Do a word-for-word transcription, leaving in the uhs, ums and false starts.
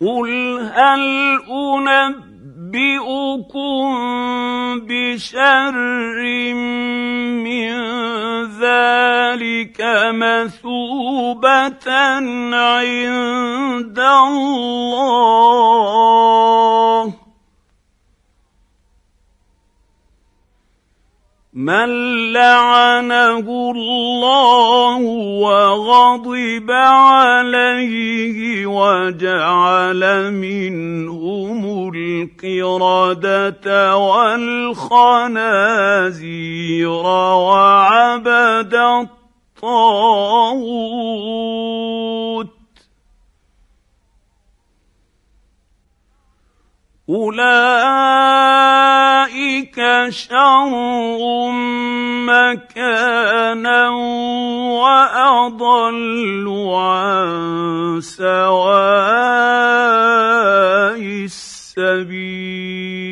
قل هل أنبئكم بشر من ذلك مثوبة عند الله من لعنه الله وغضب عليه وجعل منهم القردة والخنازير وعبد الطاغوت أولئك شر مكانا وأضل عن سواء السبيل.